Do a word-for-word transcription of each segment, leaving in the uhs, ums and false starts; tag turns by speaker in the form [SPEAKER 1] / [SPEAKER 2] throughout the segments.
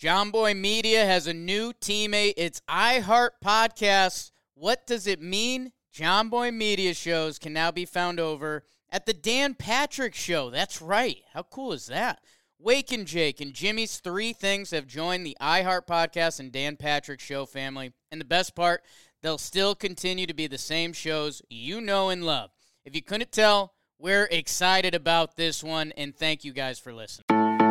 [SPEAKER 1] John Boy Media has a new teammate. It's iHeart Podcasts. What does it mean? John Boy Media shows can now be found over at the Dan Patrick Show. That's right. How cool is that? Wake and Jake and Jimmy's Three Things have joined the iHeart Podcast and Dan Patrick Show family. And the best part, they'll still continue to be the same shows you know and love. If you couldn't tell, we're excited about this one, and thank you guys for listening.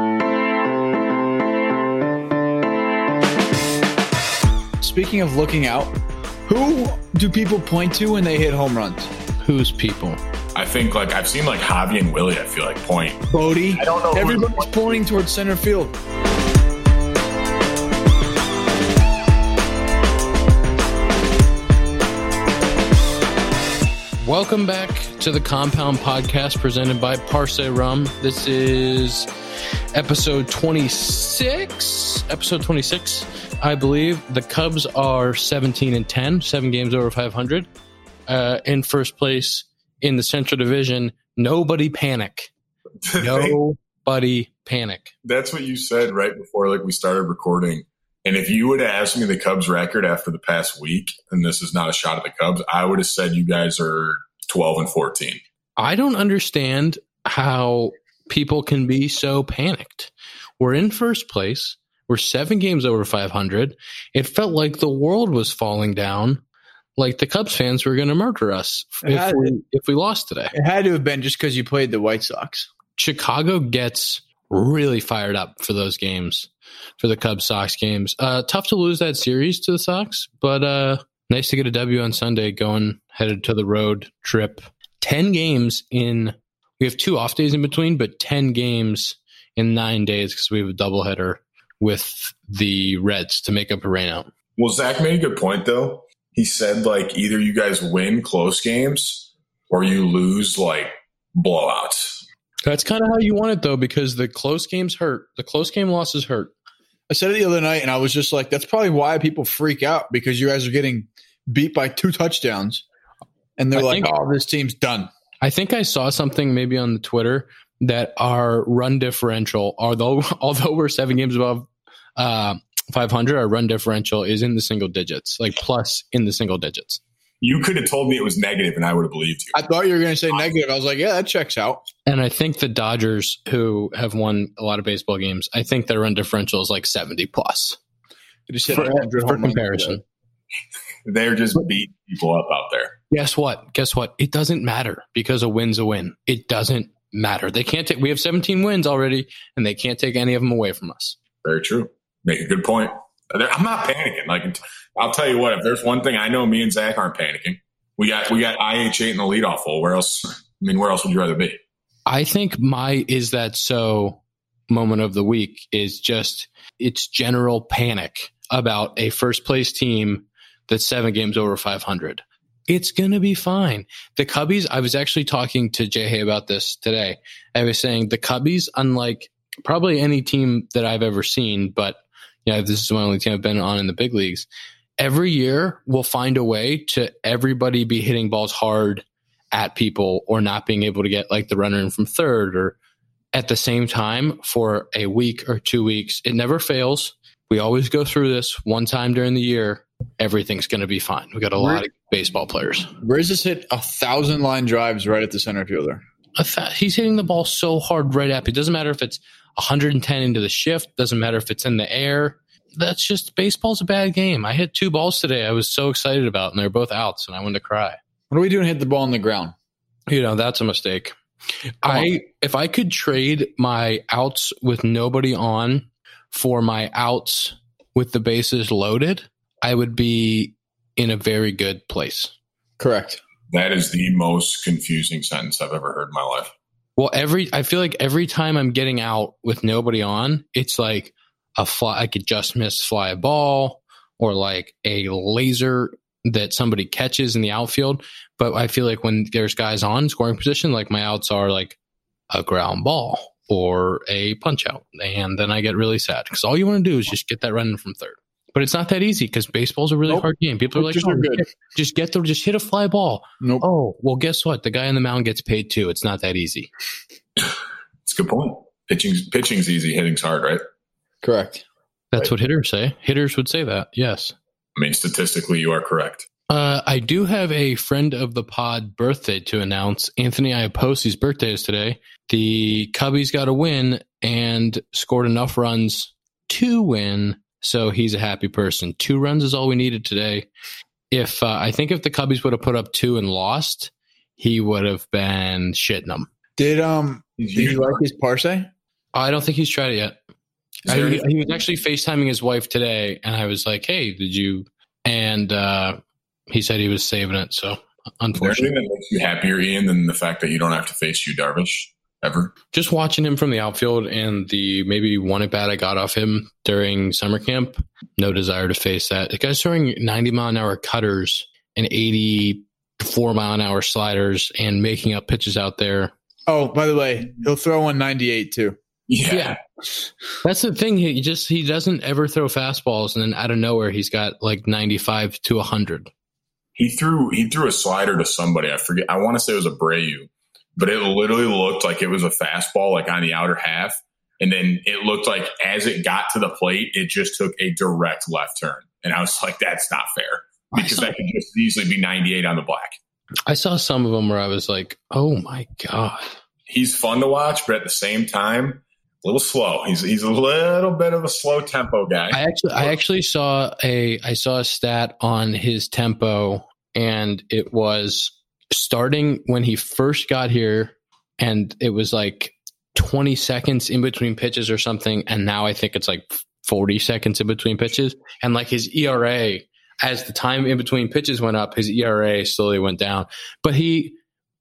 [SPEAKER 2] Speaking of looking out, who do people point to when they hit home runs?
[SPEAKER 3] Who's people?
[SPEAKER 4] I think, like, I've seen, like, Javi and Willie, I feel like, point.
[SPEAKER 2] Bodie.
[SPEAKER 4] I don't know.
[SPEAKER 2] Everybody's pointing towards center field.
[SPEAKER 3] Welcome back to the Compound Podcast presented by Parce Rum. This is episode twenty-six. Episode twenty-six, I believe. The Cubs are seventeen and ten, seven games over five hundred. Uh, in first place in the Central Division. Nobody panic. Nobody panic.
[SPEAKER 4] That's what you said right before, like, we started recording. And if you would have asked me the Cubs record after the past week, and this is not a shot at the Cubs, I would have said you guys are twelve and fourteen.
[SPEAKER 3] I don't understand how people can be so panicked. We're in first place. We're seven games over five hundred. It felt like the world was falling down, like the Cubs fans were going to murder us if we, if we lost today.
[SPEAKER 2] It had to have been just because you played the White Sox. Chicago
[SPEAKER 3] gets really fired up for those games. For the Cubs-Sox games. Uh, tough to lose that series to the Sox, but uh, nice to get a W on Sunday going, headed to the road trip. ten games in, we have two off days in between, but ten games in nine days because we have a doubleheader with the Reds to make up a rainout.
[SPEAKER 4] Well, Zach made a good point, though. He said, like, either you guys win close games or you lose, like, blowouts.
[SPEAKER 3] That's kind of how you want it, though, because the close games hurt. The close game losses hurt.
[SPEAKER 2] I said it the other night, and I was just like, that's probably why people freak out, because you guys are getting beat by two touchdowns, and they're I like, think, oh, this team's done.
[SPEAKER 3] I think I saw something maybe on the Twitter that our run differential, although although we're seven games above uh, five hundred, our run differential is in the single digits, like plus in the single digits.
[SPEAKER 4] You could have told me it was negative, and I would have believed you.
[SPEAKER 2] I thought you were going to say negative. I was like, yeah, that checks out.
[SPEAKER 3] And I think the Dodgers, who have won a lot of baseball games, I think their run differential is like seventy plus.
[SPEAKER 2] Just hit
[SPEAKER 3] for, for comparison.
[SPEAKER 4] They're just beating people up out there.
[SPEAKER 3] Guess what? Guess what? It doesn't matter because a win's a win. It doesn't matter. They can't take. We have seventeen wins already, and they can't take any of them away from us.
[SPEAKER 4] Very true. Make a good point. I'm not panicking. Like, I'll tell you what, if there's one thing I know, me and Zach aren't panicking. We got we got I H eight in the leadoff hole. Where else? I mean, where else would you rather be?
[SPEAKER 3] I think my is that so moment of the week is just it's general panic about a first place team that's seven games over five hundred. It's going to be fine. The Cubbies, I was actually talking to Jay Hay about this today. I was saying the Cubbies, unlike probably any team that I've ever seen, but yeah, this is my only team I've been on in the big leagues. Every year we'll find a way to everybody be hitting balls hard at people or not being able to get like the runner in from third or at the same time for a week or two weeks. It never fails. We always go through this one time during the year. Everything's going to be fine. We got a lot of baseball players.
[SPEAKER 2] Riz has hit a thousand line drives right at the center fielder.
[SPEAKER 3] A th- he's hitting the ball so hard right at me. It doesn't matter if it's one hundred ten into the shift. Doesn't matter if it's in the air. That's just baseball's a bad game. I hit two balls today I was so excited about, and they're both outs, and I wanted to cry.
[SPEAKER 2] What are we doing? Hit the ball on the ground.
[SPEAKER 3] You know, that's a mistake. I if I could trade my outs with nobody on for my outs with the bases loaded, I would be in a very good place.
[SPEAKER 2] Correct.
[SPEAKER 4] That is the most confusing sentence I've ever heard in my life.
[SPEAKER 3] Well, every I feel like every time I'm getting out with nobody on, it's like a fly. I could just miss fly a ball or like a laser that somebody catches in the outfield. But I feel like when there's guys on scoring position, like my outs are like a ground ball or a punch out. And then I get really sad because all you want to do is just get that run in from third. But it's not that easy because baseball's a really nope. hard game. People are like, oh, good. just get the, just hit a fly ball.
[SPEAKER 2] Nope.
[SPEAKER 3] Oh, well, guess what? The guy on the mound gets paid too. It's not that easy.
[SPEAKER 4] It's a good point. Pitching's, pitching's easy. Hitting's hard, right?
[SPEAKER 2] Correct.
[SPEAKER 3] That's right. What hitters say. Hitters would say that, yes.
[SPEAKER 4] I mean, statistically, you are correct.
[SPEAKER 3] Uh, I do have a friend of the pod birthday to announce. Anthony Iaposi's birthday is today. The Cubbies got a win and scored enough runs to win, so he's a happy person. Two runs is all we needed today. If uh, I think if the Cubbies would have put up two and lost, he would have been shitting them.
[SPEAKER 2] Did um did you like his Parsay?
[SPEAKER 3] I don't think he's tried it yet. I, he was actually FaceTiming his wife today, and I was like, "Hey, did you?" And uh, he said he was saving it. So, unfortunately,
[SPEAKER 4] is there anything that makes you happier, Ian, than the fact that you don't have to face Yu Darvish ever?
[SPEAKER 3] Just watching him from the outfield and the maybe one at bat I got off him during summer camp. No desire to face that. The guy's throwing ninety mile an hour cutters and eighty-four mile an hour sliders and making up pitches out there.
[SPEAKER 2] Oh, by the way, he'll throw one ninety-eight too.
[SPEAKER 4] Yeah.
[SPEAKER 3] yeah. That's the thing. He just, he doesn't ever throw fastballs. And then out of nowhere, he's got like ninety-five to one hundred.
[SPEAKER 4] He threw, he threw a slider to somebody. I forget. I want to say it was Abreu, but it literally looked like it was a fastball, like on the outer half. And then it looked like as it got to the plate, it just took a direct left turn. And I was like, that's not fair, because that could just easily be ninety-eight on the black.
[SPEAKER 3] I saw some of them where I was like, oh my God.
[SPEAKER 4] He's fun to watch, but at the same time, a little slow. He's he's a little bit of a slow tempo guy.
[SPEAKER 3] I actually I actually saw a I saw a stat on his tempo, and it was starting when he first got here, and it was like twenty seconds in between pitches or something, and now I think it's like forty seconds in between pitches, and like his E R A, as the time in between pitches went up, his E R A slowly went down. But he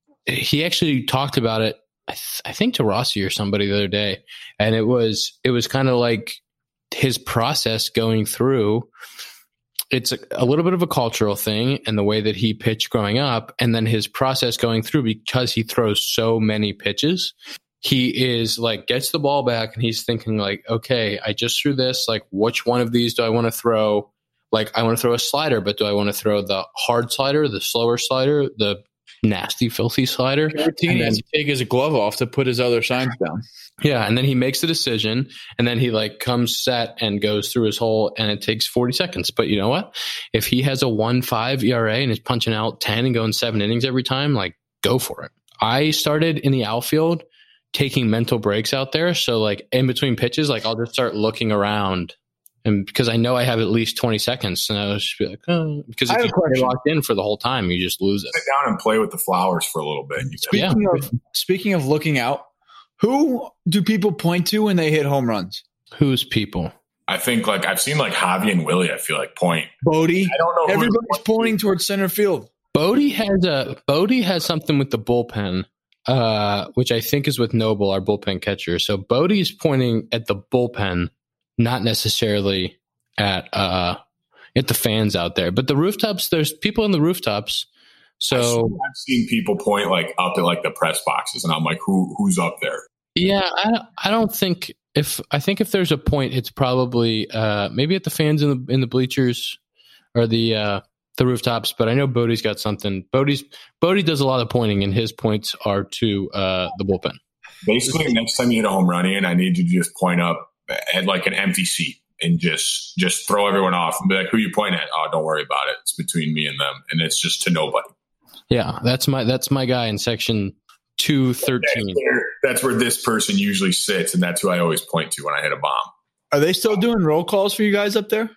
[SPEAKER 3] he actually talked about it, I, th- I think to Rossi or somebody the other day, and it was it was kind of like his process going through. It's a, a little bit of a cultural thing, and the way that he pitched growing up, and then his process going through, because he throws so many pitches. He is like, gets the ball back, and he's thinking like, okay, I just threw this. Like, which one of these do I want to throw? Like, I want to throw a slider, but do I want to throw the hard slider, the slower slider, the nasty, filthy slider?
[SPEAKER 2] Martinez has to take his glove off to put his other signs down.
[SPEAKER 3] Yeah, and then he makes the decision, and then he like comes set and goes through his whole, and it takes forty seconds. But you know what? If he has a one point five E R A and is punching out ten and going seven innings every time, like, go for it. I started in the outfield taking mental breaks out there. So like in between pitches, like I'll just start looking around, and because I know I have at least twenty seconds, and I was just be like, oh, because if you stay locked in for the whole time, you just lose it.
[SPEAKER 4] Sit down and play with the flowers for a little bit.
[SPEAKER 2] Speaking yeah. of speaking of looking out, who do people point to when they hit home runs?
[SPEAKER 3] Who's people?
[SPEAKER 4] I think like I've seen like Javi and Willie. I feel like point.
[SPEAKER 2] Bodie.
[SPEAKER 4] I don't know.
[SPEAKER 2] Everybody's pointing to. towards center field.
[SPEAKER 3] Bodie has a Bodie has something with the bullpen. Uh, which I think is with Noble, our bullpen catcher. So Bodie's pointing at the bullpen, not necessarily at uh at the fans out there. But the rooftops, there's people in the rooftops. So
[SPEAKER 4] I've seen, I've seen people point like up at like the press boxes, and I'm like, who who's up there?
[SPEAKER 3] Yeah, I I don't think if I think if there's a point, it's probably uh maybe at the fans in the in the bleachers or the uh the rooftops, but I know Bodie's got something. Bodie's Bodie does a lot of pointing, and his points are to uh, the bullpen.
[SPEAKER 4] Basically, next time you hit a home run in, I need you to just point up at like an empty seat and just just throw everyone off and be like, "Who you pointing at?" Oh, don't worry about it. It's between me and them, and it's just to nobody.
[SPEAKER 3] Yeah, that's my that's my guy in section two thirteen.
[SPEAKER 4] That's where, that's where this person usually sits, and that's who I always point to when I hit a bomb.
[SPEAKER 2] Are they still doing roll calls for you guys up there?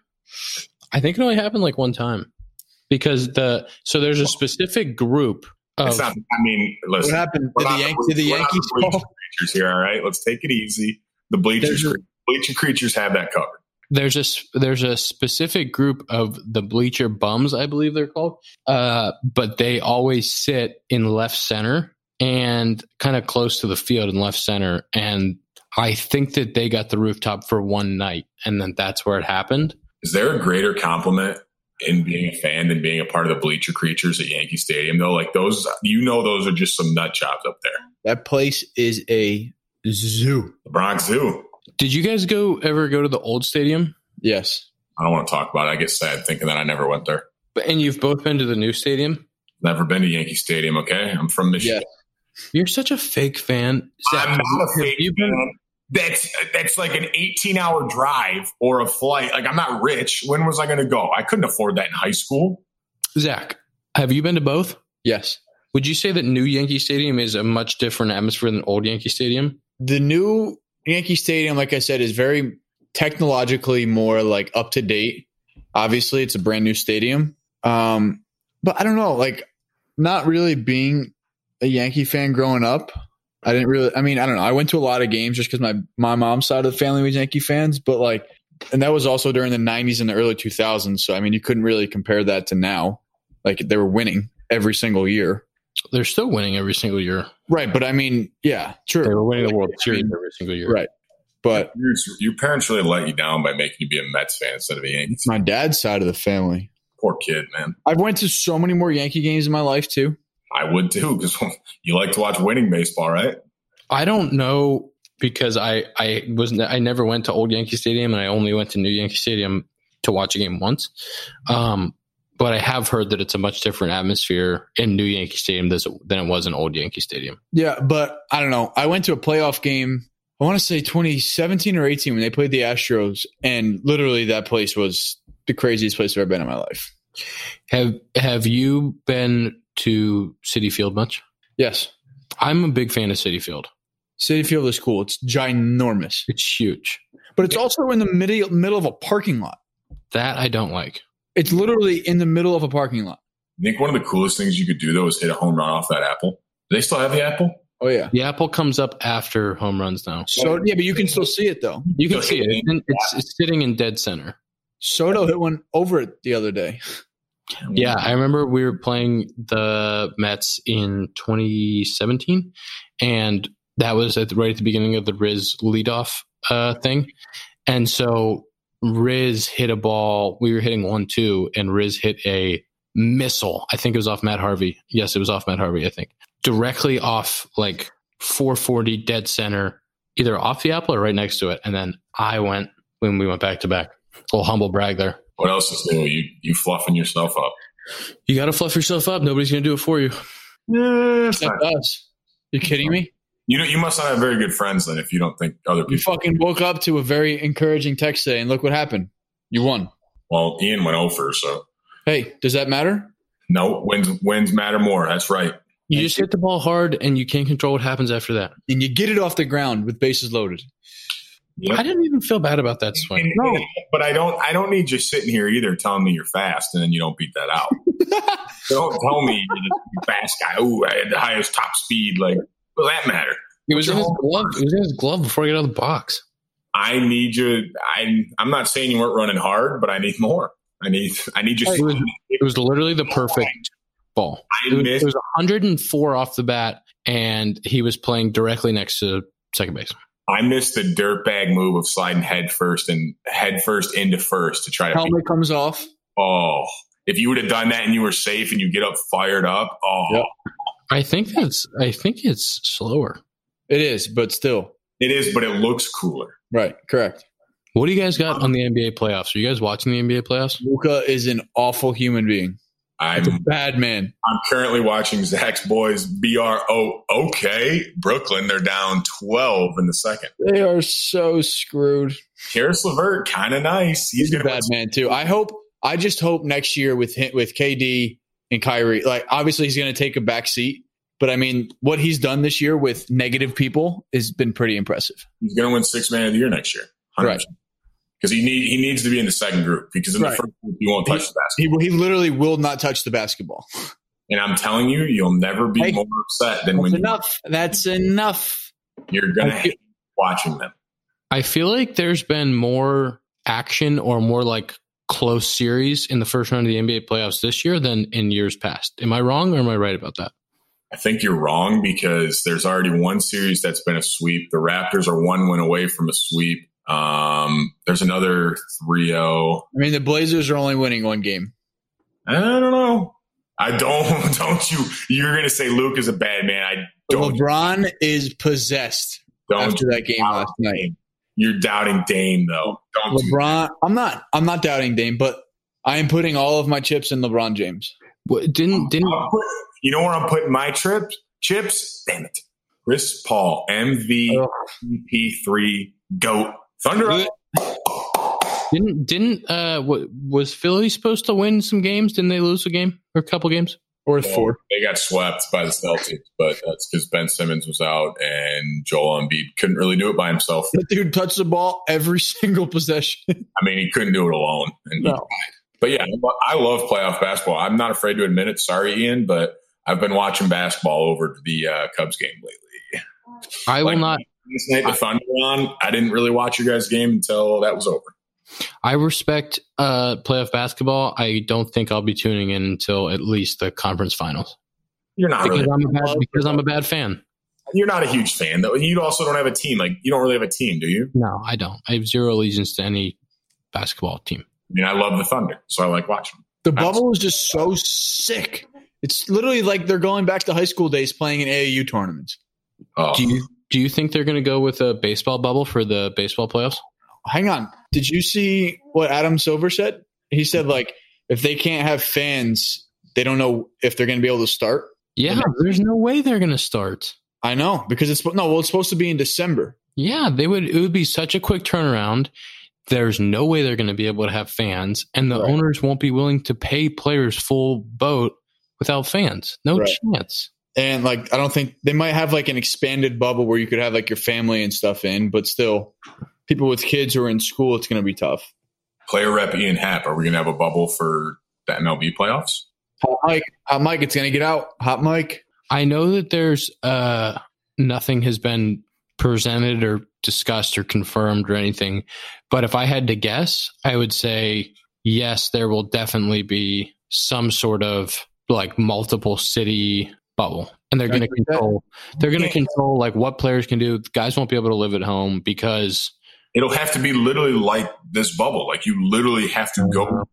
[SPEAKER 3] I think it only happened like one time. Because the so there's a specific group of.
[SPEAKER 4] It's not, I mean, listen.
[SPEAKER 2] What happened? Did the, Yan- did the Yankees
[SPEAKER 4] call? Creatures here, all right. Let's take it easy. The bleachers, a, bleacher creatures have that covered.
[SPEAKER 3] There's a there's a specific group of the bleacher bums, I believe they're called. Uh, but they always sit in left center and kind of close to the field in left center. And I think that they got the rooftop for one night, and then that's where it happened.
[SPEAKER 4] Is there a greater compliment in being a fan than being a part of the bleacher creatures at Yankee Stadium, though? Like those, you know, those are just some nut jobs up there.
[SPEAKER 2] That place is a zoo.
[SPEAKER 4] The Bronx Zoo.
[SPEAKER 3] Did you guys go ever go to the old stadium?
[SPEAKER 2] Yes.
[SPEAKER 4] I don't want to talk about it. I get sad thinking that I never went there.
[SPEAKER 3] But and you've both been to the new stadium?
[SPEAKER 4] Never been to Yankee Stadium. Okay, I'm from Michigan.
[SPEAKER 3] Yeah. You're such a fake fan.
[SPEAKER 4] Zach, I'm not a fake
[SPEAKER 3] you
[SPEAKER 4] fan.
[SPEAKER 3] Been,
[SPEAKER 4] That's that's like an eighteen-hour drive or a flight. Like, I'm not rich. When was I going to go? I couldn't afford that in high school.
[SPEAKER 3] Zach, have you been to both?
[SPEAKER 2] Yes.
[SPEAKER 3] Would you say that new Yankee Stadium is a much different atmosphere than old Yankee Stadium?
[SPEAKER 2] The new Yankee Stadium, like I said, is very technologically more like up to date. Obviously, it's a brand new stadium. Um, but I don't know, like not really being a Yankee fan growing up. I didn't really, I mean, I don't know. I went to a lot of games just because my, my mom's side of the family was Yankee fans, but like, and that was also during the nineties and the early two thousands. So, I mean, you couldn't really compare that to now. Like they were winning every single year.
[SPEAKER 3] They're still winning every single year.
[SPEAKER 2] Right. But I mean, yeah, true.
[SPEAKER 3] They were winning the World Series every single year.
[SPEAKER 2] Right. But
[SPEAKER 4] your, your parents really let you down by making you be a Mets fan instead of a Yankees fan.
[SPEAKER 2] My dad's side of the family.
[SPEAKER 4] Poor kid, man.
[SPEAKER 2] I've went to so many more Yankee games in my life too.
[SPEAKER 4] I would too, because you like to watch winning baseball, right?
[SPEAKER 3] I don't know because I I was I never went to old Yankee Stadium and I only went to new Yankee Stadium to watch a game once. Um, but I have heard that it's a much different atmosphere in new Yankee Stadium than it was in old Yankee Stadium.
[SPEAKER 2] Yeah, but I don't know. I went to a playoff game. I want to say twenty seventeen or eighteen when they played the Astros, and literally that place was the craziest place I've ever been in my life.
[SPEAKER 3] Have Have you been to Citi Field much?
[SPEAKER 2] Yes.
[SPEAKER 3] I'm a big fan of Citi Field.
[SPEAKER 2] Citi Field is cool. It's ginormous.
[SPEAKER 3] It's huge.
[SPEAKER 2] But it's also in the middle middle of a parking lot.
[SPEAKER 3] That I don't like.
[SPEAKER 2] It's literally in the middle of a parking lot.
[SPEAKER 4] I think one of the coolest things you could do, though, is hit a home run off that apple. Do they still have the apple?
[SPEAKER 2] Oh, yeah.
[SPEAKER 3] The apple comes up after home runs now.
[SPEAKER 2] So yeah, but you can still see it, though.
[SPEAKER 3] You can see it. It's, it's sitting in dead center.
[SPEAKER 2] Soto hit one over it the other day.
[SPEAKER 3] Yeah, I remember we were playing the Mets in twenty seventeen, and that was at the, right at the beginning of the Riz leadoff uh, thing. And so Riz hit a ball. We were hitting one two, and Riz hit a missile. I think it was off Matt Harvey. Yes, it was off Matt Harvey, I think. Directly off like four forty dead center, either off the apple or right next to it. And then I went when we went back to back. A little humble brag there.
[SPEAKER 4] What else is new? You you fluffing yourself up.
[SPEAKER 3] You got to fluff yourself up. Nobody's going to do it for you.
[SPEAKER 4] Yeah,
[SPEAKER 2] Except us. You kidding me?
[SPEAKER 4] You know, you must not have very good friends then if you don't think other people.
[SPEAKER 2] You fucking woke up to a very encouraging text today, and look what happened. You won.
[SPEAKER 4] Well, Ian went over, so.
[SPEAKER 2] Hey, does that matter?
[SPEAKER 4] No, wins wins matter more. That's right.
[SPEAKER 3] You Thank just you. hit the ball hard, and you can't control what happens after that.
[SPEAKER 2] And you get it off the ground with bases loaded.
[SPEAKER 3] Yep. I didn't even feel bad about that swing.
[SPEAKER 4] No, but I don't. I don't need you sitting here either telling me you're fast and then you don't beat that out. Don't tell me you're the fast guy. Ooh, I had the highest top speed. Like, what does that matter?
[SPEAKER 3] It was in his glove. It was in his glove before he got out of the box.
[SPEAKER 4] I need you. I. I'm not saying you weren't running hard, but I need more. I need. I need you.
[SPEAKER 3] It was, it was literally the perfect ball.
[SPEAKER 4] I
[SPEAKER 3] it was,
[SPEAKER 4] missed.
[SPEAKER 3] It was one hundred four off the bat, and he was playing directly next to second base.
[SPEAKER 4] I missed the dirtbag move of sliding head first and head first into first to try to.
[SPEAKER 2] Helmet beat. Comes off.
[SPEAKER 4] Oh, if you would have done that and you were safe and you get up fired up. Oh,
[SPEAKER 2] yep.
[SPEAKER 3] I think that's. I think it's slower.
[SPEAKER 2] It is, but still,
[SPEAKER 4] it is, but it looks cooler.
[SPEAKER 2] Right. Correct.
[SPEAKER 3] What do you guys got on the N B A playoffs? Are you guys watching the N B A playoffs?
[SPEAKER 2] Luka is an awful human being.
[SPEAKER 4] I'm
[SPEAKER 2] a bad man.
[SPEAKER 4] I'm currently watching Zach's boys B R O. Okay, Brooklyn. They're down twelve in the second.
[SPEAKER 2] They are so screwed.
[SPEAKER 4] Karis LeVert, kind of nice. He's,
[SPEAKER 2] He's a bad man too. I hope. I just hope next year with him, with K D and Kyrie, like obviously he's going to take a back seat, but I mean what he's done this year with negative people has been pretty impressive.
[SPEAKER 4] He's going to win Sixth Man of the Year next year, one hundred percent. Right. Because he need he needs to be in the second group because in right. the first group he won't touch
[SPEAKER 2] he,
[SPEAKER 4] the basketball.
[SPEAKER 2] He, he literally will not touch the basketball.
[SPEAKER 4] And I'm telling you, you'll never be hey, more upset than when you
[SPEAKER 2] enough. That's enough.
[SPEAKER 4] You're gonna hate watching them.
[SPEAKER 3] I feel like there's been more action or more like close series in the first round of the N B A playoffs this year than in years past. Am I wrong or am I right about that?
[SPEAKER 4] I think you're wrong because there's already one series that's been a sweep. The Raptors are one win away from a sweep. Um, there's another three oh.
[SPEAKER 2] I mean, the Blazers are only winning one game.
[SPEAKER 4] I don't know. I don't, don't you, you're going to say Luke is a bad man. I don't.
[SPEAKER 2] LeBron is possessed don't after that game last night.
[SPEAKER 4] You're doubting Dame though. Don't
[SPEAKER 2] LeBron. Do I'm not, I'm not doubting Dame, but I am putting all of my chips in LeBron James.
[SPEAKER 3] What, didn't, didn't,
[SPEAKER 4] put, you know where I'm putting my trips? Chips? Damn it. Chris Paul, M V P three, GOAT. Thunder up.
[SPEAKER 3] Didn't didn't uh what, was Philly supposed to win some games? Didn't they lose a game or a couple games?
[SPEAKER 2] Or four.
[SPEAKER 4] They got swept by the Celtics, but that's because Ben Simmons was out and Joel Embiid couldn't really do it by himself.
[SPEAKER 2] That dude touched the ball every single possession.
[SPEAKER 4] I mean, he couldn't do it alone. And
[SPEAKER 2] no.
[SPEAKER 4] he tried. But yeah, I love playoff basketball. I'm not afraid to admit it. Sorry, Ian, but I've been watching basketball over the uh, Cubs game lately.
[SPEAKER 3] I will
[SPEAKER 4] like,
[SPEAKER 3] not.
[SPEAKER 4] This night, the Thunder on. I didn't really watch your guys' game until that was over.
[SPEAKER 3] I respect uh, playoff basketball. I don't think I'll be tuning in until at least the conference finals.
[SPEAKER 4] You're not
[SPEAKER 3] because
[SPEAKER 4] really
[SPEAKER 3] I'm a bad, because I'm a bad fan.
[SPEAKER 4] You're not a huge fan, though. You also don't have a team. Like you don't really have a team, do you?
[SPEAKER 3] No, I don't. I have zero allegiance to any basketball team.
[SPEAKER 4] I mean, I love the Thunder, so I like watching them.
[SPEAKER 2] The bubble is just so sick. It's literally like they're going back to high school days playing in A A U tournaments.
[SPEAKER 4] Oh.
[SPEAKER 3] Do you do you think they're going to go with a baseball bubble for the baseball playoffs?
[SPEAKER 2] Hang on. Did you see what Adam Silver said? He said, like, if they can't have fans, they don't know if they're going to be able to start.
[SPEAKER 3] Yeah, there's no way they're going to start.
[SPEAKER 2] I know, because it's no, well, it's supposed to be in December.
[SPEAKER 3] Yeah, they would. It would be such a quick turnaround. There's no way they're going to be able to have fans, and the right. owners won't be willing to pay players full boat without fans. No right. chance.
[SPEAKER 2] And like, I don't think they might have like an expanded bubble where you could have like your family and stuff in, but still, people with kids who are in school, it's going to be tough.
[SPEAKER 4] Player rep Ian Happ, are we going to have a bubble for the M L B playoffs?
[SPEAKER 2] Hot Mike, Hot Mike, it's going to get out. Hot Mike.
[SPEAKER 3] I know that there's uh, nothing has been presented or discussed or confirmed or anything, but if I had to guess, I would say yes, there will definitely be some sort of like multiple city bubble, and they're going to control. They're going to control like what players can do. Guys won't be able to live at home because
[SPEAKER 4] it'll have to be literally like this bubble. Like you literally have to go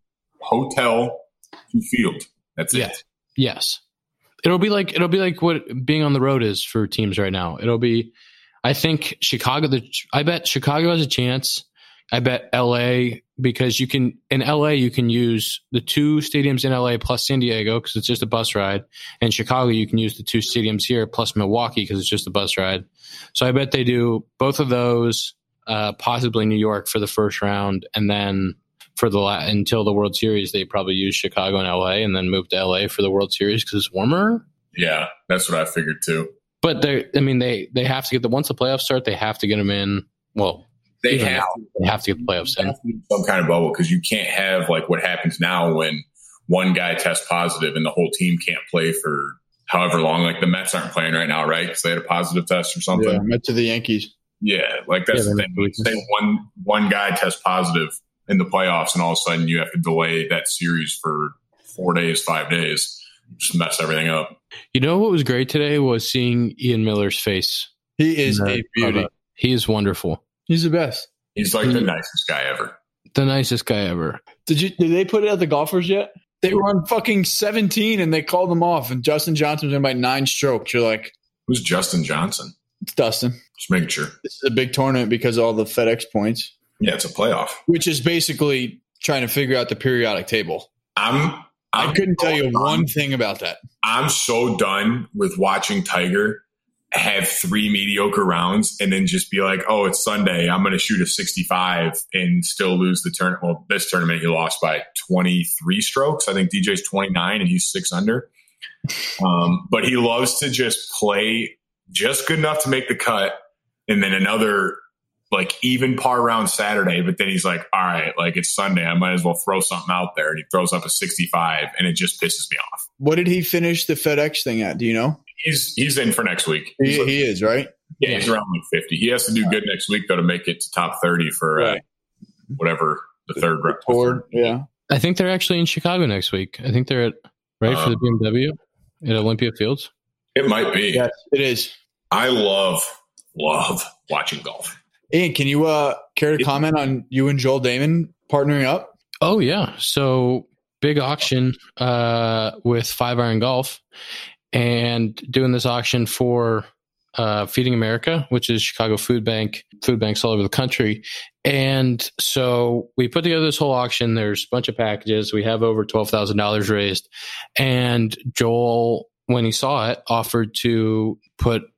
[SPEAKER 4] hotel to field. That's
[SPEAKER 3] yeah.
[SPEAKER 4] it.
[SPEAKER 3] Yes. It'll be like it'll be like what being on the road is for teams right now. It'll be, I think Chicago. The I bet Chicago has a chance. I bet L A, because you can in L A you can use the two stadiums in L A plus San Diego because it's just a bus ride. In Chicago you can use the two stadiums here plus Milwaukee because it's just a bus ride. So I bet they do both of those, uh, possibly New York for the first round, and then for the la- until the World Series they probably use Chicago and L A, and then move to L A for the World Series because it's warmer.
[SPEAKER 4] Yeah, that's what I figured too.
[SPEAKER 3] But they, I mean, they they have to get the once the playoffs start, they have to get them in. Well.
[SPEAKER 4] They have,
[SPEAKER 3] now, they have to get the playoffs in.
[SPEAKER 4] Some kind of bubble, because you can't have like what happens now when one guy tests positive and the whole team can't play for however long. Like the Mets aren't playing right now, right? Because they had a positive test or something.
[SPEAKER 2] Yeah, Mets to the Yankees.
[SPEAKER 4] Yeah, like that's yeah, the thing. Say one one guy tests positive in the playoffs, and all of a sudden you have to delay that series for four days, five days. Just mess everything up.
[SPEAKER 3] You know what was great today was seeing Ian Miller's face.
[SPEAKER 2] He is a beauty.
[SPEAKER 3] He is wonderful.
[SPEAKER 2] He's the best.
[SPEAKER 4] He's like the nicest guy ever.
[SPEAKER 3] The nicest guy ever.
[SPEAKER 2] Did you? Did they put it at the golfers yet? They were on fucking seventeen and they called them off. And Justin Johnson was in by nine strokes. You're like,
[SPEAKER 4] who's Justin Johnson?
[SPEAKER 2] It's Dustin.
[SPEAKER 4] Just making sure.
[SPEAKER 2] This is a big tournament because of all the FedEx points.
[SPEAKER 4] Yeah, it's a playoff,
[SPEAKER 2] which is basically trying to figure out the periodic table.
[SPEAKER 4] I'm. I'm
[SPEAKER 2] I couldn't
[SPEAKER 4] so
[SPEAKER 2] tell you
[SPEAKER 4] done.
[SPEAKER 2] one thing about that.
[SPEAKER 4] I'm so done with watching Tiger have three mediocre rounds and then just be like, oh, it's Sunday, I'm going to shoot a sixty-five and still lose the tournament. Well, this tournament he lost by twenty-three strokes. I think D J's twenty-nine and he's six under. Um, but he loves to just play just good enough to make the cut, and then another like even par round Saturday. But then he's like, all right, like it's Sunday, I might as well throw something out there. And he throws up a sixty-five and it just pisses me off.
[SPEAKER 2] What did he finish the FedEx thing at? Do you know?
[SPEAKER 4] He's he's in for next week.
[SPEAKER 2] He,
[SPEAKER 4] like,
[SPEAKER 2] he is, right?
[SPEAKER 4] Yeah, yeah, he's around like fifty. He has to do good next week, though, to make it to top thirty for uh,
[SPEAKER 2] right.
[SPEAKER 4] whatever the third rep.
[SPEAKER 2] Or, yeah.
[SPEAKER 3] I think they're actually in Chicago next week. I think they're at, right, um, for the B M W at Olympia Fields.
[SPEAKER 4] It might be.
[SPEAKER 2] Yes, it is.
[SPEAKER 4] I love, love watching golf.
[SPEAKER 2] Ian, can you uh, care to comment on you and Joel Damon partnering up?
[SPEAKER 3] Oh, yeah. So big auction uh, with Five Iron Golf. And doing this auction for uh, Feeding America, which is Chicago Food Bank, food banks all over the country. And so we put together this whole auction. There's a bunch of packages. We have over twelve thousand dollars raised. And Joel, when he saw it, offered to put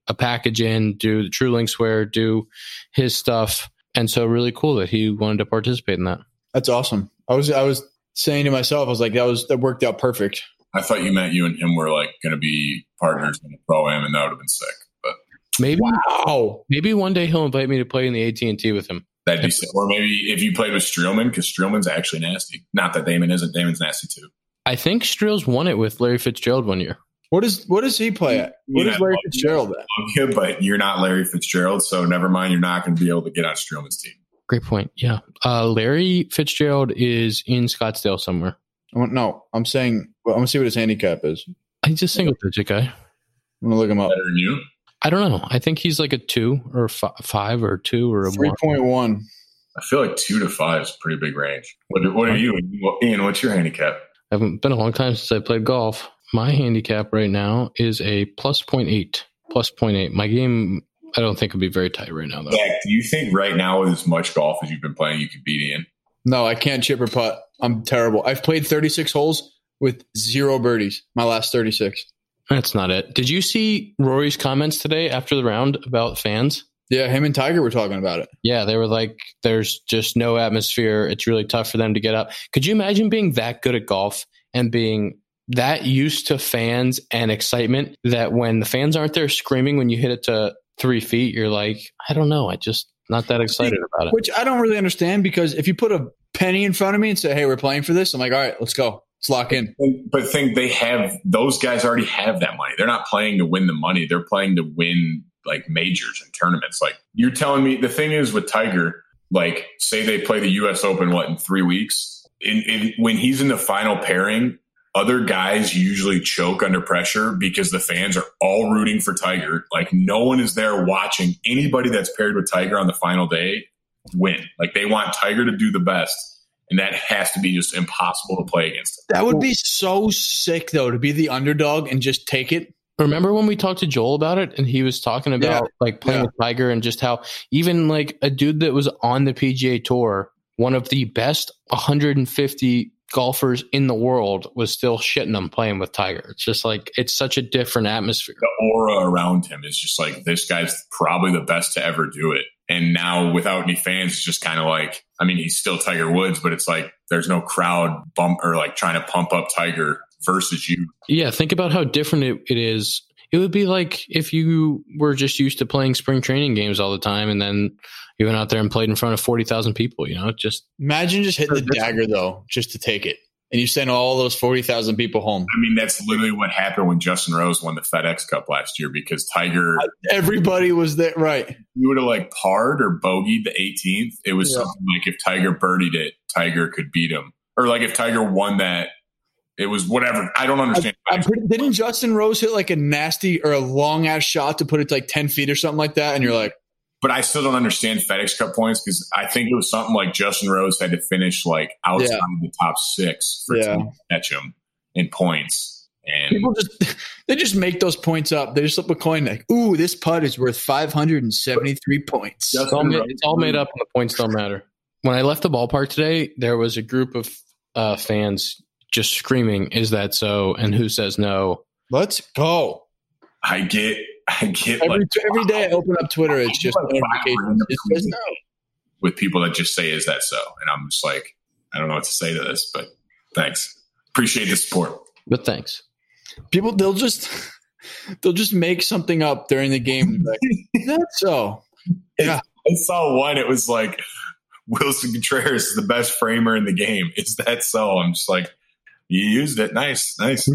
[SPEAKER 3] a package in, do the True Link swear, do his stuff. And so really cool that he wanted to participate in that.
[SPEAKER 2] That's awesome. I was I was saying to myself, I was like, that was that worked out perfect.
[SPEAKER 4] I thought you meant you and him were like going to be partners in the Pro-Am, and that would have been sick. But
[SPEAKER 3] maybe,
[SPEAKER 2] wow.
[SPEAKER 3] maybe one day he'll invite me to play in the A T and T with him.
[SPEAKER 4] That'd be sick. Or maybe if you played with Streelman, because Streelman's actually nasty. Not that Damon isn't. Damon's nasty too.
[SPEAKER 3] I think Streels won it with Larry Fitzgerald one year.
[SPEAKER 2] What is what does he play at? What is Larry Fitzgerald at?
[SPEAKER 4] You, but you're not Larry Fitzgerald, so never mind. You're not going to be able to get on Streelman's team.
[SPEAKER 3] Great point. Yeah. Uh, Larry Fitzgerald is in Scottsdale somewhere.
[SPEAKER 2] No, I'm saying, well, I'm going to see what his handicap is.
[SPEAKER 3] He's a single digit guy.
[SPEAKER 2] I'm going to look him up.
[SPEAKER 4] Better than you?
[SPEAKER 3] I don't know. I think he's like a two or a f- five or a two or a
[SPEAKER 2] three point one.
[SPEAKER 4] I feel like two to five is a pretty big range. What, what are you, Ian? What's your handicap?
[SPEAKER 3] I haven't been a long time since I played golf. My handicap right now is a plus point eight. Plus point eight. My game, I don't think, would be very tight right now, though.
[SPEAKER 4] Zach, do you think right now with as much golf as you've been playing, you could beat Ian?
[SPEAKER 2] No, I can't chip or putt. I'm terrible. I've played thirty-six holes with zero birdies. My last thirty-six.
[SPEAKER 3] That's not it. Did you see Rory's comments today after the round about fans?
[SPEAKER 2] Yeah, him and Tiger were talking about it.
[SPEAKER 3] Yeah, they were like, there's just no atmosphere. It's really tough for them to get up. Could you imagine being that good at golf and being that used to fans and excitement that when the fans aren't there screaming when you hit it to three feet, you're like, I don't know. I just not that excited about it.
[SPEAKER 2] Which I don't really understand, because if you put a penny in front of me and say, hey, we're playing for this, I'm like, all right, let's go. Let's lock in.
[SPEAKER 4] But think they have, those guys already have that money. They're not playing to win the money. They're playing to win like majors and tournaments. Like you're telling me, the thing is with Tiger, like say they play the U S Open, what, in three weeks? In, in, when he's in the final pairing, other guys usually choke under pressure because the fans are all rooting for Tiger. Like no one is there watching anybody that's paired with Tiger on the final day win. Like they want Tiger to do the best, and that has to be just impossible to play against him.
[SPEAKER 2] That would be so sick, though, to be the underdog and just take it.
[SPEAKER 3] Remember when we talked to Joel about it, and he was talking about yeah. like playing yeah. with Tiger and just how even like a dude that was on the P G A Tour, one of the best one hundred fifty golfers in the world, was still shitting him playing with Tiger. It's just like, it's such a different atmosphere.
[SPEAKER 4] The aura around him is just like, this guy's probably the best to ever do it. And now without any fans, it's just kind of like, I mean, he's still Tiger Woods, but it's like, there's no crowd bump or like trying to pump up Tiger versus you.
[SPEAKER 3] Yeah. Think about how different it, it is. It would be like if you were just used to playing spring training games all the time, and then you went out there and played in front of forty thousand people, you know, just
[SPEAKER 2] imagine just hitting the dagger though, just to take it. And you send all those forty thousand people home.
[SPEAKER 4] I mean, that's literally what happened when Justin Rose won the FedEx Cup last year, because Tiger,
[SPEAKER 2] everybody was there. Right.
[SPEAKER 4] You would have like parred or bogeyed the eighteenth. It was yeah. something like if Tiger birdied it, Tiger could beat him. Or like if Tiger won that, it was whatever. I don't understand.
[SPEAKER 2] I, pretty, didn't Justin Rose hit like a nasty or a long ass shot to put it to like ten feet or something like that? And you're like,
[SPEAKER 4] but I still don't understand FedEx Cup points, because I think it was something like Justin Rose had to finish like outside yeah. of the top six for yeah. to catch him in points. And
[SPEAKER 2] people just they just make those points up. They just flip a coin like, ooh, this putt is worth five hundred seventy-three points.
[SPEAKER 3] It's all, made, it's all made up, and the points don't matter. When I left the ballpark today, there was a group of uh, fans just screaming, "Is that so?" and "Who says no?"
[SPEAKER 2] Let's go.
[SPEAKER 4] I get, I get.
[SPEAKER 2] Every,
[SPEAKER 4] like,
[SPEAKER 2] every day I open up Twitter, it's just
[SPEAKER 4] like
[SPEAKER 2] notifications. It says no.
[SPEAKER 4] With people that just say, "Is that so?" and I'm just like, I don't know what to say to this, but thanks, appreciate the support.
[SPEAKER 3] But thanks.
[SPEAKER 2] People, they'll just, they'll just make something up during the game. Like, is that so?
[SPEAKER 4] Yeah, I saw one. It was like, Wilson Contreras is the best framer in the game. Is that so? I'm just like, you used it. Nice, nice.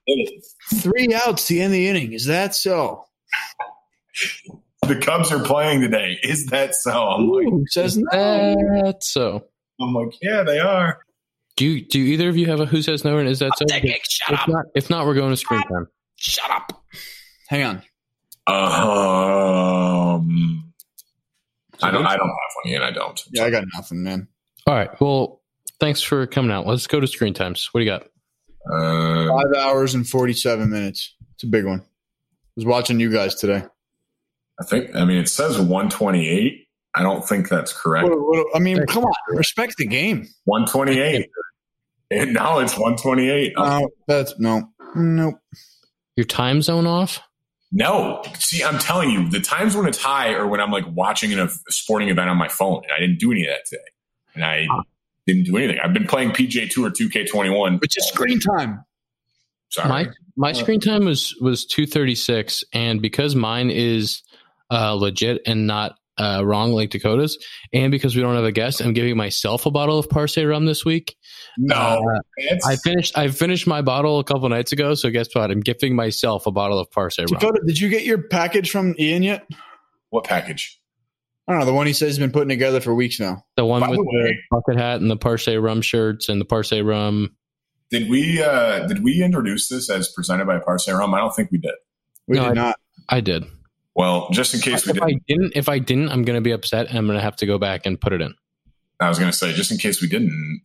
[SPEAKER 2] Three outs to end the inning. Is that so?
[SPEAKER 4] The Cubs are playing today. Is that so? I'm
[SPEAKER 2] Ooh,
[SPEAKER 4] like,
[SPEAKER 2] who says no?
[SPEAKER 3] That's so.
[SPEAKER 4] I'm like, yeah, they are.
[SPEAKER 3] Do you, do either of you have a who says no and is that so?
[SPEAKER 1] Shut
[SPEAKER 3] if
[SPEAKER 1] up.
[SPEAKER 3] Not, if not, we're going to screen time.
[SPEAKER 1] Shut up.
[SPEAKER 2] Hang on.
[SPEAKER 4] Um, I don't. I don't have one yet. I don't.
[SPEAKER 2] Yeah, I got nothing, man.
[SPEAKER 3] All right. Well, thanks for coming out. Let's go to screen times. What do you got?
[SPEAKER 4] Uh,
[SPEAKER 2] Five hours and forty-seven minutes. It's a big one. I was watching you guys today.
[SPEAKER 4] I think. I mean, it says one twenty-eight. I don't think that's correct.
[SPEAKER 2] What, what, I mean, come on, respect the game.
[SPEAKER 4] one twenty-eight. And now it's one twenty-eight.
[SPEAKER 2] No, that's no, nope.
[SPEAKER 3] Your time zone off?
[SPEAKER 4] No. See, I'm telling you, the times when it's high are when I'm like watching a sporting event on my phone, and I didn't do any of that today. And I didn't do anything. I've been playing P G A Tour two K twenty-one.
[SPEAKER 2] Which is screen time.
[SPEAKER 4] Sorry.
[SPEAKER 3] My my screen time was was two thirty-six, and because mine is uh, legit and not uh, wrong like Dakota's, and because we don't have a guest, I'm giving myself a bottle of Parse rum this week.
[SPEAKER 4] No,
[SPEAKER 3] uh, I finished. I finished my bottle a couple nights ago. So guess what? I'm gifting myself a bottle of Parse rum.
[SPEAKER 2] Dakota, did you get your package from Ian yet?
[SPEAKER 4] What package?
[SPEAKER 2] I don't know. The one he says he's been putting together for weeks now.
[SPEAKER 3] The one
[SPEAKER 4] By
[SPEAKER 3] with
[SPEAKER 4] the
[SPEAKER 3] the
[SPEAKER 4] way-
[SPEAKER 3] bucket hat and the Parse rum shirts and the Parse rum.
[SPEAKER 4] Did we uh, did we introduce this as presented by Parse Rum? I don't think we did.
[SPEAKER 2] We
[SPEAKER 3] No,
[SPEAKER 2] did
[SPEAKER 3] I-
[SPEAKER 2] not.
[SPEAKER 3] I did.
[SPEAKER 4] Well, just in case we
[SPEAKER 3] If I
[SPEAKER 4] didn't,
[SPEAKER 3] didn't, if I didn't, I'm going to be upset, and I'm going to have to go back and put it in.
[SPEAKER 4] I was going to say, just in case we didn't,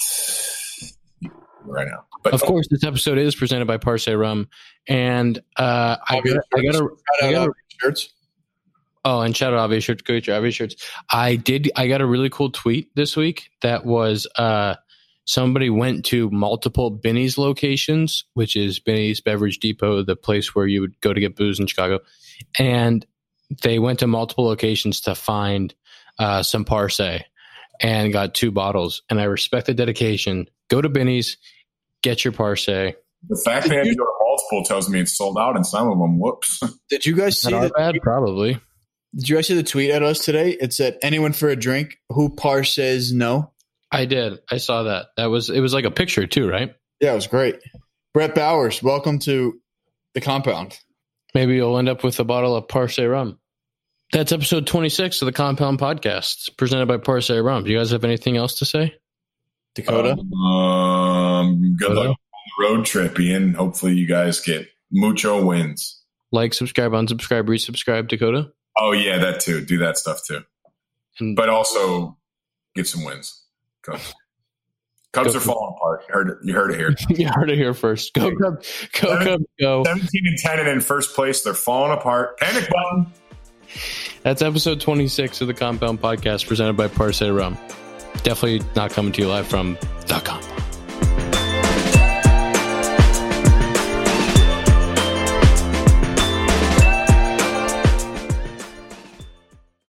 [SPEAKER 4] right now. But
[SPEAKER 3] Of course, this episode is presented by Parse rum, and uh, I got I got a I got a
[SPEAKER 2] shirts.
[SPEAKER 3] Oh, and shout out Obvious Shirts, go get your Obvious Shirts. I did. I got a really cool tweet this week that was uh, somebody went to multiple Benny's locations, which is Benny's Beverage Depot, the place where you would go to get booze in Chicago, and they went to multiple locations to find uh, some Parse and got two bottles. And I respect the dedication. Go to Benny's, get your Parse.
[SPEAKER 4] the fact they have to go to multiple tells me it's sold out in some of them. Whoops.
[SPEAKER 2] Did you guys see
[SPEAKER 3] Not
[SPEAKER 2] that?
[SPEAKER 3] bad, probably.
[SPEAKER 2] Did you guys see the tweet at us today? It said, "Anyone for a drink? Who Par says no?"
[SPEAKER 3] I did. I saw that. That was it. Was like a picture too, right?
[SPEAKER 2] Yeah, it was great. Brett Bowers, welcome to the compound.
[SPEAKER 3] Maybe you'll end up with a bottle of Parse rum. That's episode twenty-six of the Compound Podcast, presented by Parse rum. Do you guys have anything else to say?
[SPEAKER 2] Dakota,
[SPEAKER 4] Um, good
[SPEAKER 3] Dakota?
[SPEAKER 4] luck on the road trip, Ian. Hopefully, you guys get mucho wins.
[SPEAKER 3] Like, subscribe, unsubscribe, resubscribe, Dakota.
[SPEAKER 4] Oh yeah, that too. Do that stuff too.
[SPEAKER 3] And
[SPEAKER 4] But also get some wins. Cubs, Cubs
[SPEAKER 3] Go.
[SPEAKER 4] are falling apart. Heard it, you heard it here.
[SPEAKER 3] you heard it here first. Go Cubs. Go
[SPEAKER 4] Seven-
[SPEAKER 3] Cubs. Go.
[SPEAKER 4] Seventeen and ten, and in first place, they're falling apart. Panic button.
[SPEAKER 3] That's episode twenty-six of the Compound Podcast, presented by Parse rum. Definitely not coming to you live from the Compound.